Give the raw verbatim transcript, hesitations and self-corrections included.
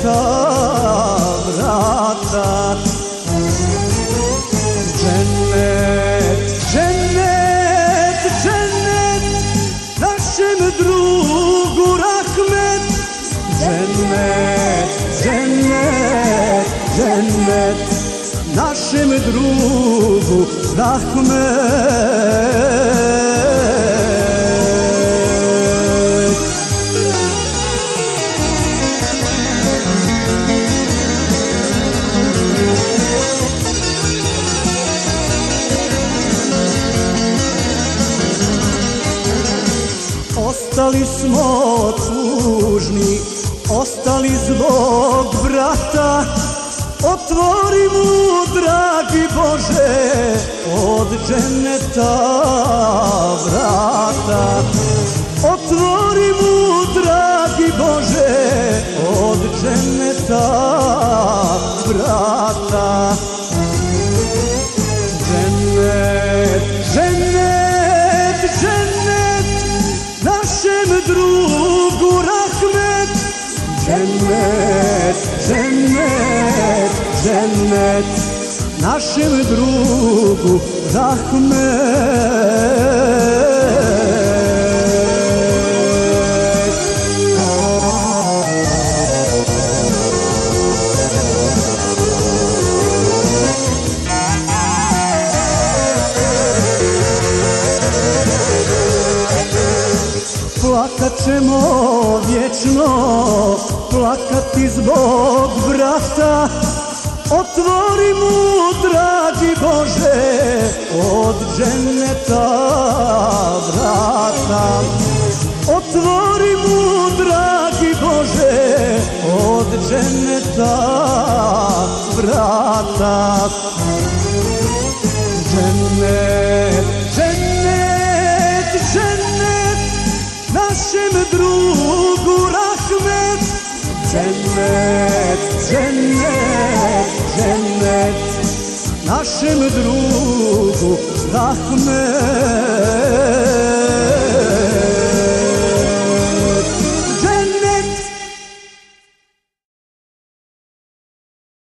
dženneta vrata. Džennet, džennet, džennet, našem drugu rahmet. Džennet, džennet, džennet, našem drugu rahmet. Ostali smo tužni, ostali zbog brata. Otvori mu, dragi Bože, od dženneta vrata. Otvori mu, dragi Bože, od dženneta vrata. Džennet, džennet, džennet, našem drugu rahmet. Džennet, džennet, džennet, našem drugu rahmet. Plakat ćemo vječno, plakati zbog brata. Otvori mu, dragi Bože, od dženneta vrata. Otvori mu, dragi Bože, od dženneta vrata. Džennet, džennet, džennet, našem drugu rahmet. Džennet, džennet, džennet, našem drugu rahmet.